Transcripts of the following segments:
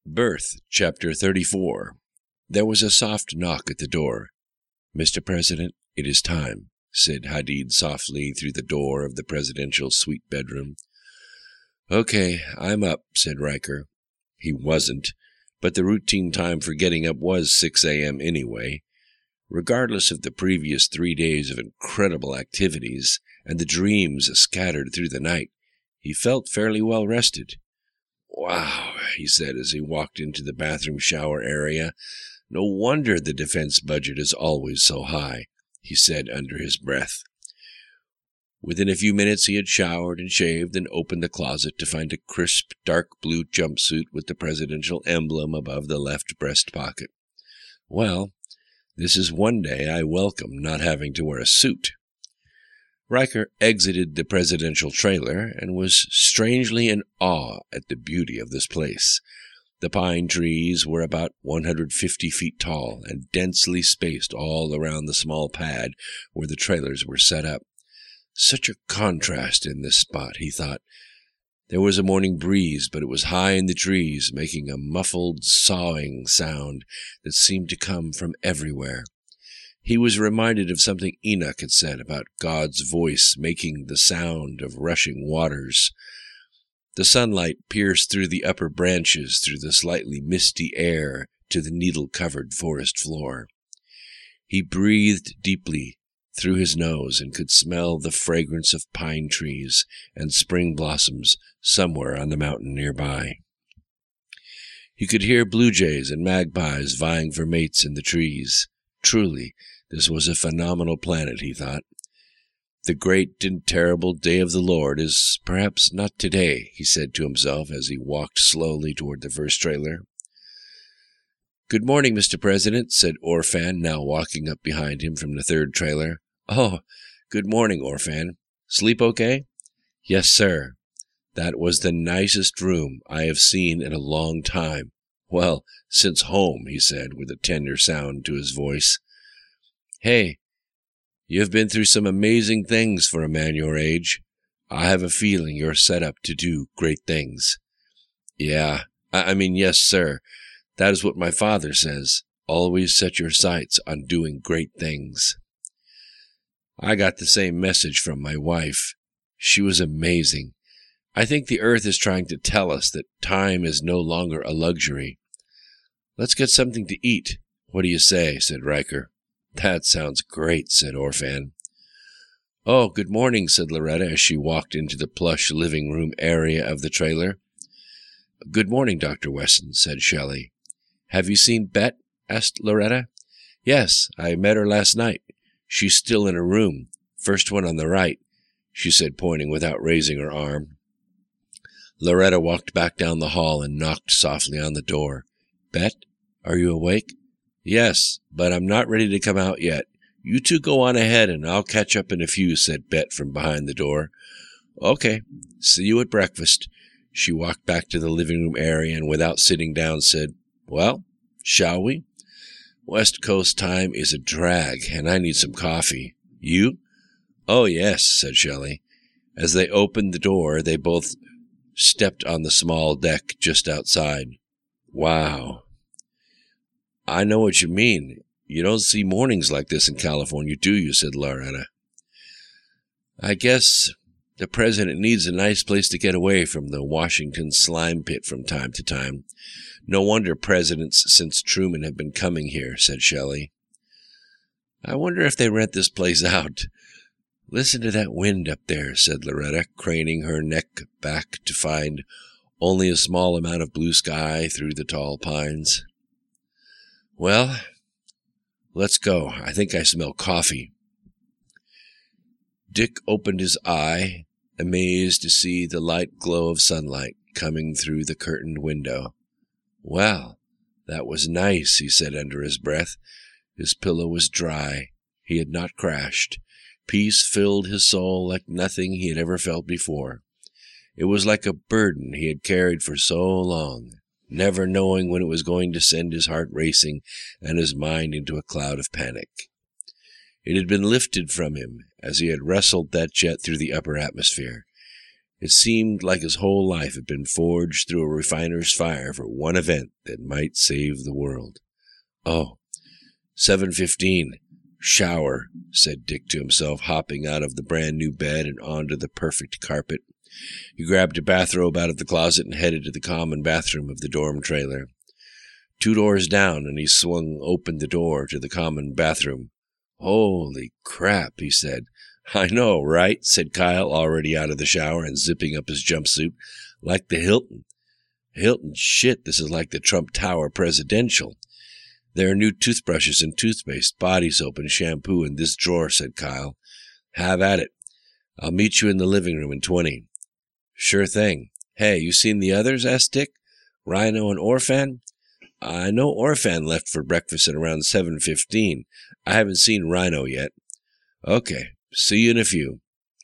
Birth, Chapter 34. There was a soft knock at the door. "Mr. President, it is time," said Hadid softly through the door of the presidential suite bedroom. "Okay, I'm up," said Riker. He wasn't, but the routine time for getting up was 6 a.m. anyway. Regardless of the previous 3 days of incredible activities and the dreams scattered through the night, he felt fairly well rested. "Wow," he said as he walked into the bathroom shower area. "No wonder the defense budget is always so high," he said under his breath. Within a few minutes he had showered and shaved and opened the closet to find a crisp, dark blue jumpsuit with the presidential emblem above the left breast pocket. Well, this is one day I welcome not having to wear a suit. Riker exited the presidential trailer and was strangely in awe at the beauty of this place. The pine trees were about 150 feet tall and densely spaced all around the small pad where the trailers were set up. Such a contrast in this spot, he thought. There was a morning breeze, but it was high in the trees, making a muffled, sawing sound that seemed to come from everywhere. He was reminded of something Enoch had said about God's voice making the sound of rushing waters. The sunlight pierced through the upper branches, through the slightly misty air, to the needle-covered forest floor. He breathed deeply through his nose and could smell the fragrance of pine trees and spring blossoms somewhere on the mountain nearby. He could hear blue jays and magpies vying for mates in the trees. Truly, this was a phenomenal planet, he thought. The great and terrible day of the Lord is perhaps not today, he said to himself as he walked slowly toward the first trailer. "Good morning, Mr. President," said Orphan, now walking up behind him from the third trailer. "Oh, good morning, Orphan. Sleep okay?" "Yes, sir. That was the nicest room I have seen in a long time. Well, since home," he said, with a tender sound to his voice. "Hey, you've been through some amazing things for a man your age. I have a feeling you're set up to do great things." "Yeah, yes, sir. That is what my father says. Always set your sights on doing great things." "I got the same message from my wife. She was amazing. I think the Earth is trying to tell us that time is no longer a luxury. Let's get something to eat. What do you say?" said Riker. "That sounds great," said Orphan. "Oh, good morning," said Loretta as she walked into the plush living room area of the trailer. "Good morning, Dr. Wesson," said Shelley. "Have you seen Bet?" asked Loretta. "Yes, I met her last night. She's still in her room, first one on the right," she said, pointing without raising her arm. Loretta walked back down the hall and knocked softly on the door. "Bet, are you awake?" "Yes, but I'm not ready to come out yet. You two go on ahead and I'll catch up in a few," said Bet from behind the door. "Okay, see you at breakfast." She walked back to the living room area and without sitting down said, "Well, shall we? West Coast time is a drag and I need some coffee. You?" "Oh, yes," said Shelley. As they opened the door, they both stepped on the small deck just outside. "Wow." "I know what you mean. You don't see mornings like this in California, do you?" said Loretta. "I guess the president needs a nice place to get away from the Washington slime pit from time to time. No wonder presidents since Truman have been coming here," said Shelley. "I wonder if they rent this place out. Listen to that wind up there," said Loretta, craning her neck back to find only a small amount of blue sky through the tall pines. "Well, let's go. I think I smell coffee." Dick opened his eye, amazed to see the light glow of sunlight coming through the curtained window. "Well, that was nice," he said under his breath. His pillow was dry. He had not crashed. Peace filled his soul like nothing he had ever felt before. It was like a burden he had carried for so long, never knowing when it was going to send his heart racing and his mind into a cloud of panic. It had been lifted from him as he had wrestled that jet through the upper atmosphere. It seemed like his whole life had been forged through a refiner's fire for one event that might save the world. Oh, 7:15. Shower, said Dick to himself, hopping out of the brand-new bed and onto the perfect carpet. He grabbed a bathrobe out of the closet and headed to the common bathroom of the dorm trailer. 2 doors down, and he swung open the door to the common bathroom. Holy crap, he said. I know, right? Said Kyle, already out of the shower and zipping up his jumpsuit. Like the Hilton. Hilton, shit, this is like the Trump Tower Presidential. There are new toothbrushes and toothpaste, body soap and shampoo in this drawer, said Kyle. Have at it. I'll meet you in the living room in 20. Sure thing. Hey, you seen the others? Asked Dick. Rhino and Orphan? I know Orphan left for breakfast at around 7:15. I haven't seen Rhino yet. Okay, see you in a few.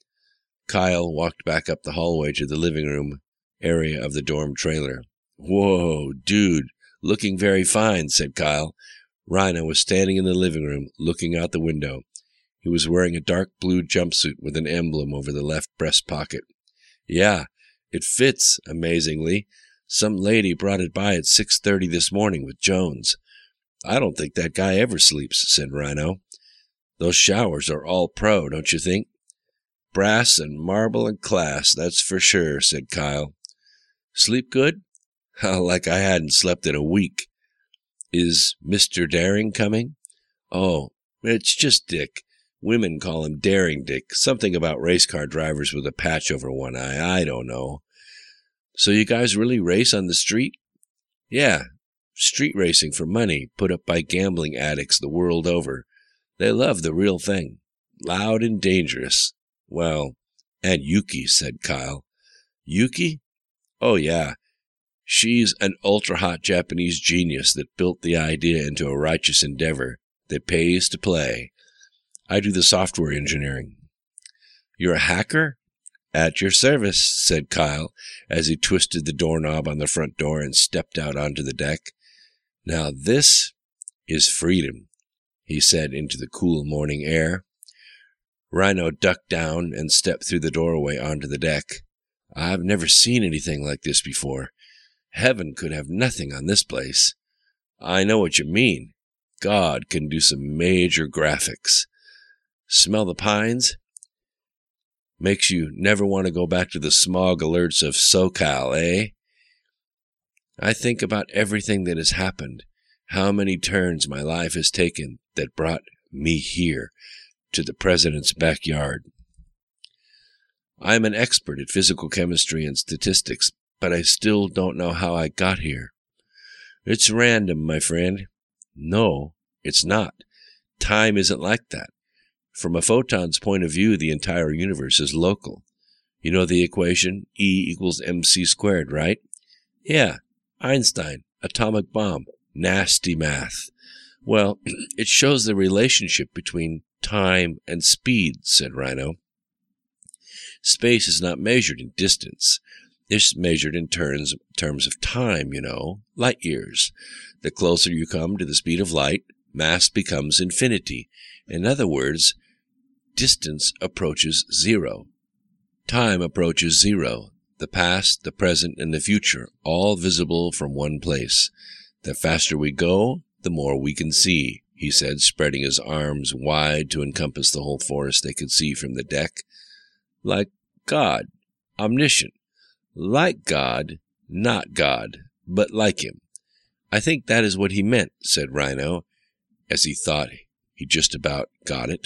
Kyle walked back up the hallway to the living room area of the dorm trailer. Whoa, dude, looking very fine, said Kyle. Rhino was standing in the living room, looking out the window. He was wearing a dark blue jumpsuit with an emblem over the left breast pocket. Yeah, it fits, amazingly. Some lady brought it by at 6:30 this morning with Jones. I don't think that guy ever sleeps, said Rhino. Those showers are all pro, don't you think? Brass and marble and class, that's for sure, said Kyle. Sleep good? Like I hadn't slept in a week. Is Mr. Daring coming? Oh, it's just Dick. Women call him Daring Dick. Something about race car drivers with a patch over one eye. I don't know. So you guys really race on the street? Yeah, street racing for money, put up by gambling addicts the world over. They love the real thing. Loud and dangerous. Well, and Yuki, said Kyle. Yuki? Oh, yeah. She's an ultra-hot Japanese genius that built the idea into a righteous endeavor that pays to play. I do the software engineering. You're a hacker? At your service, said Kyle, as he twisted the doorknob on the front door and stepped out onto the deck. Now this is freedom, he said into the cool morning air. Rhino ducked down and stepped through the doorway onto the deck. I've never seen anything like this before. Heaven could have nothing on this place. I know what you mean. God can do some major graphics. Smell the pines? Makes you never want to go back to the smog alerts of SoCal, eh? I think about everything that has happened, how many turns my life has taken that brought me here, to the president's backyard. I am an expert at physical chemistry and statistics, but I still don't know how I got here. It's random, my friend. No, it's not. Time isn't like that. From a photon's point of view, the entire universe is local. You know the equation, E = mc², right? Yeah, Einstein, atomic bomb, nasty math. Well, it shows the relationship between time and speed, said Rhino. Space is not measured in distance. It's measured in terms of time, you know, light years. The closer you come to the speed of light, mass becomes infinity. In other words, distance approaches zero. Time approaches zero. The past, the present, and the future, all visible from one place. The faster we go, the more we can see, he said, spreading his arms wide to encompass the whole forest they could see from the deck. Like God, omniscient. Like God, not God, but like him. I think that is what he meant, said Rhino, as he thought he just about got it.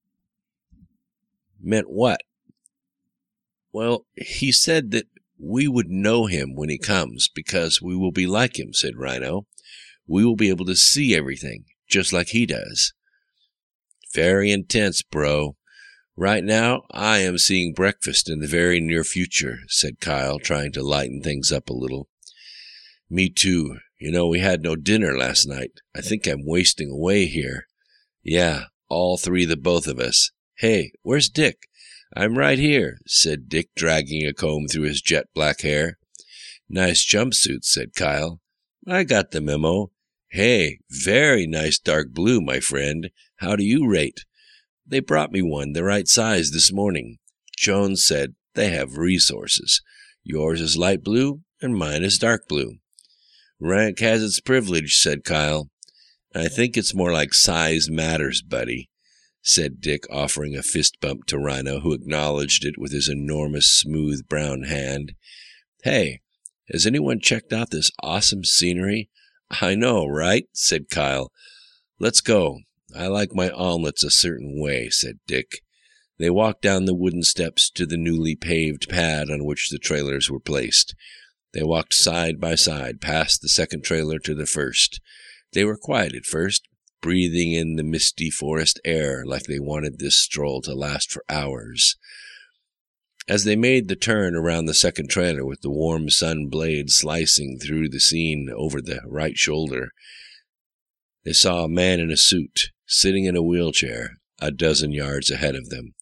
Meant what? Well, he said that we would know him when he comes because we will be like him, said Rhino. We will be able to see everything, just like he does. Very intense, bro. Right now, I am seeing breakfast in the very near future, said Kyle, trying to lighten things up a little. Me too. You know, we had no dinner last night. I think I'm wasting away here. Yeah, all three, the both of us. Hey, where's Dick? I'm right here, said Dick, dragging a comb through his jet black hair. Nice jumpsuit, said Kyle. I got the memo. Hey, very nice dark blue, my friend. How do you rate? They brought me one, the right size, this morning. Jones said, They have resources. Yours is light blue, and mine is dark blue. Rank has its privilege, said Kyle. I think it's more like size matters, buddy, said Dick, offering a fist bump to Rhino, who acknowledged it with his enormous, smooth brown hand. Hey, has anyone checked out this awesome scenery? I know, right? Said Kyle. Let's go. I like my omelets a certain way, said Dick. They walked down the wooden steps to the newly paved pad on which the trailers were placed. They walked side by side past the second trailer to the first. They were quiet at first, breathing in the misty forest air like they wanted this stroll to last for hours. As they made the turn around the second trailer with the warm sun blade slicing through the scene over the right shoulder, they saw a man in a suit, sitting in a wheelchair, a dozen yards ahead of them.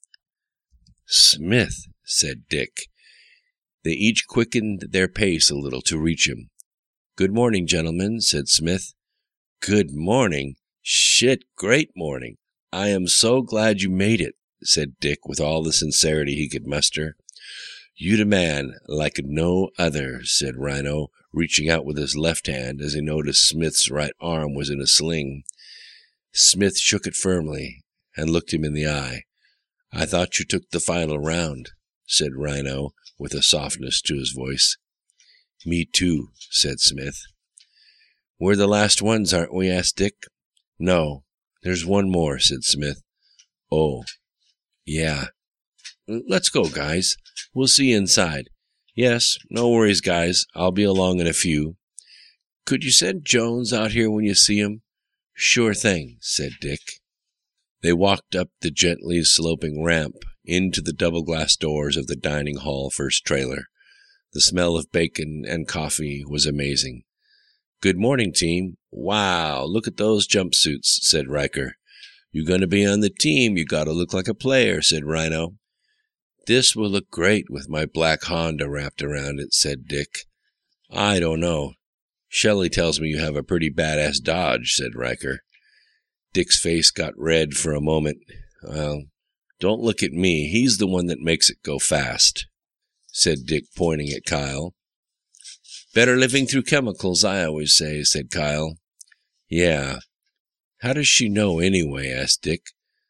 Smith, said Dick. They each quickened their pace a little to reach him. Good morning, gentlemen, said Smith. Good morning. Shit, great morning. I am so glad you made it, said Dick with all the sincerity he could muster. You the man, like no other, said Rhino, reaching out with his left hand as he noticed Smith's right arm was in a sling. Smith shook it firmly and looked him in the eye. I thought you took the final round, said Rhino with a softness to his voice. Me too, said Smith. We're the last ones, aren't we? Asked Dick. No, there's one more, said Smith. Oh, yeah. Let's go, guys. We'll see you inside. Yes, no worries, guys. I'll be along in a few. Could you send Jones out here when you see him? Sure thing, said Dick. They walked up the gently sloping ramp into the double-glass doors of the dining hall first trailer. The smell of bacon and coffee was amazing. Good morning, team. Wow, look at those jumpsuits, said Riker. You gonna be on the team, you gotta look like a player, said Rhino. This will look great with my black Honda wrapped around it, said Dick. I don't know. Shelley tells me you have a pretty badass Dodge, said Riker. Dick's face got red for a moment. Well, don't look at me. He's the one that makes it go fast, said Dick, pointing at Kyle. Better living through chemicals, I always say, said Kyle. Yeah. How does she know anyway? Asked Dick.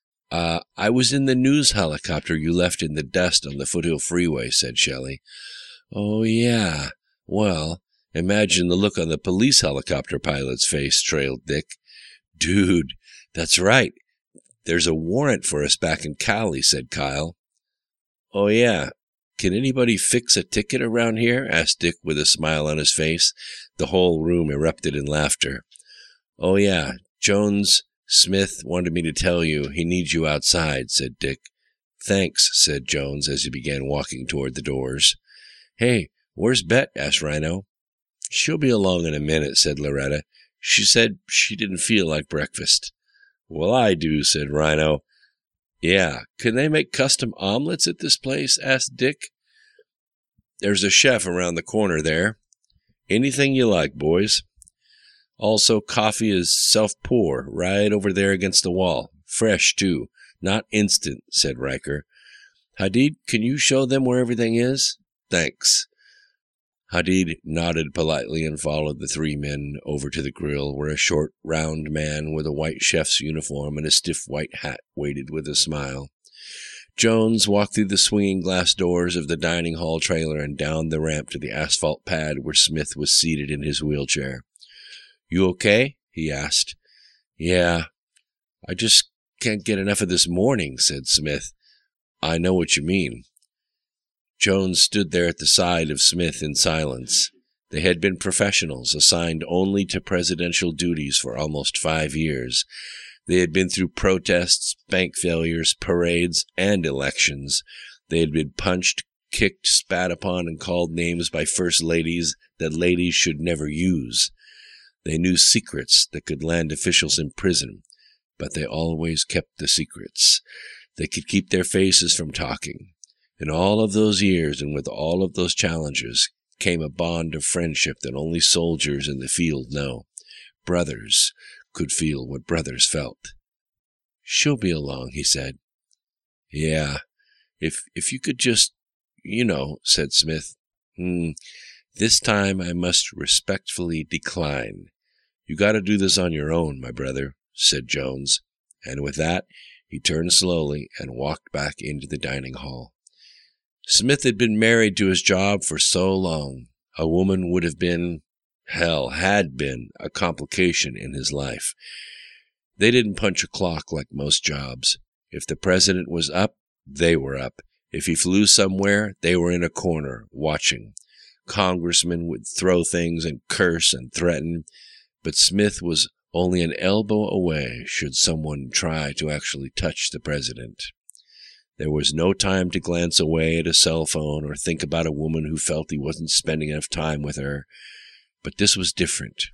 I was in the news helicopter you left in the dust on the Foothill Freeway, said Shelley. Oh, yeah. Well, imagine the look on the police helicopter pilot's face, trailed Dick. Dude, that's right. There's a warrant for us back in Cali, said Kyle. Oh, yeah. Can anybody fix a ticket around here? Asked Dick with a smile on his face. The whole room erupted in laughter. Oh, yeah. Jones Smith wanted me to tell you he needs you outside, said Dick. Thanks, said Jones as he began walking toward the doors. Hey, where's Bet? Asked Rhino. She'll be along in a minute, said Loretta. She said she didn't feel like breakfast. Well, I do, said Rhino. Yeah, can they make custom omelets at this place? Asked Dick. There's a chef around the corner there. Anything you like, boys. Also, coffee is self-pour right over there against the wall. Fresh, too. Not instant, said Riker. Hadid, can you show them where everything is? Thanks. Hadid nodded politely and followed the three men over to the grill, where a short, round man with a white chef's uniform and a stiff white hat waited with a smile. Jones walked through the swinging glass doors of the dining hall trailer and down the ramp to the asphalt pad where Smith was seated in his wheelchair. You okay? He asked. Yeah, I just can't get enough of this morning, said Smith. I know what you mean. Jones stood there at the side of Smith in silence. They had been professionals, assigned only to presidential duties for almost 5 years. They had been through protests, bank failures, parades, and elections. They had been punched, kicked, spat upon, and called names by first ladies that ladies should never use. They knew secrets that could land officials in prison, but they always kept the secrets. They could keep their faces from talking. In all of those years and with all of those challenges came a bond of friendship that only soldiers in the field know. Brothers could feel what brothers felt. She'll be along, he said. Yeah, if you could just You know, said Smith. This time I must respectfully decline. You got to do this on your own, my brother, said Jones, and with that he turned slowly and walked back into the dining hall. Smith had been married to his job for so long. A woman would have been, had been, a complication in his life. They didn't punch a clock like most jobs. If the president was up, they were up. If he flew somewhere, they were in a corner, watching. Congressmen would throw things and curse and threaten, but Smith was only an elbow away should someone try to actually touch the president. There was no time to glance away at a cell phone or think about a woman who felt he wasn't spending enough time with her. But this was different.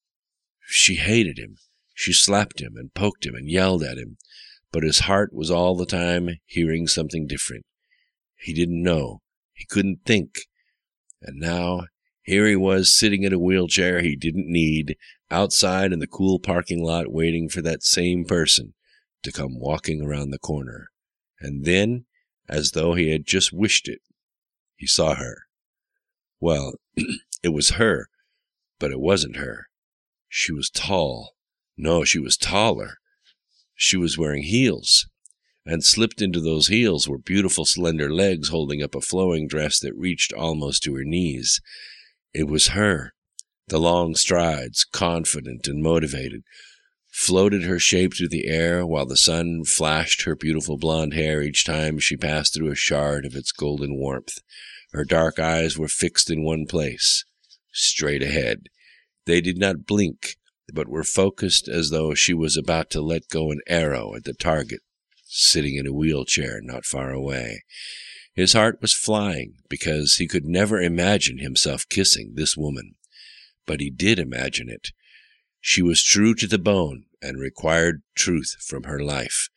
She hated him. She slapped him and poked him and yelled at him, but his heart was all the time hearing something different. He didn't know. He couldn't think. And now, here he was sitting in a wheelchair he didn't need, outside in the cool parking lot waiting for that same person to come walking around the corner. And then, as though he had just wished it, he saw her. Well, it was her, but it wasn't her. She was tall. No, she was taller. She was wearing heels, and slipped into those heels were beautiful slender legs holding up a flowing dress that reached almost to her knees. It was her. The long strides, confident and motivated, floated her shape through the air while the sun flashed her beautiful blonde hair each time she passed through a shard of its golden warmth. Her dark eyes were fixed in one place, straight ahead. They did not blink, but were focused as though she was about to let go an arrow at the target, sitting in a wheelchair not far away. His heart was flying because he could never imagine himself kissing this woman. But he did imagine it. She was true to the bone and required truth from her life.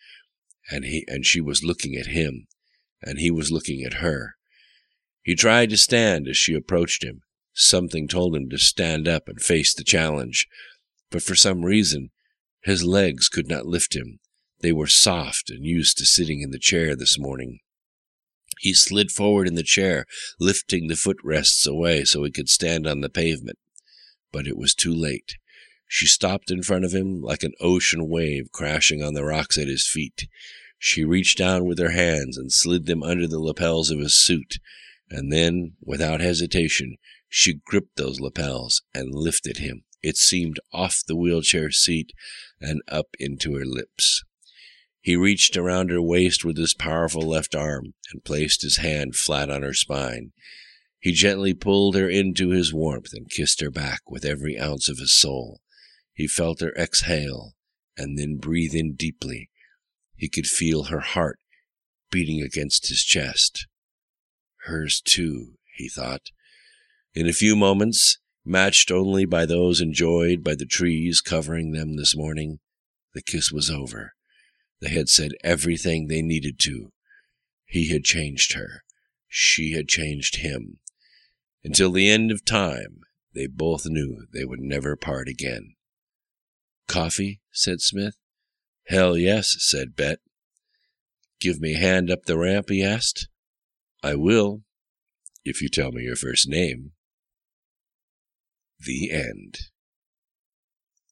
And she was looking at him, and he was looking at her. He tried to stand as she approached him. Something told him to stand up and face the challenge. But for some reason, his legs could not lift him. They were soft and used to sitting in the chair this morning. He slid forward in the chair, lifting the footrests away so he could stand on the pavement. But it was too late. She stopped in front of him like an ocean wave crashing on the rocks at his feet. She reached down with her hands and slid them under the lapels of his suit, and then, without hesitation, she gripped those lapels and lifted him. It seemed off the wheelchair seat and up into her lips. He reached around her waist with his powerful left arm and placed his hand flat on her spine. He gently pulled her into his warmth and kissed her back with every ounce of his soul. He felt her exhale and then breathe in deeply. He could feel her heart beating against his chest. Hers too, he thought. In a few moments, matched only by those enjoyed by the trees covering them this morning, the kiss was over. They had said everything they needed to. He had changed her. She had changed him. Until the end of time, they both knew they would never part again. "Coffee?" said Smith. "Hell yes," said Bet. "Give me a hand up the ramp?" he asked. "I will, if you tell me your first name." The end.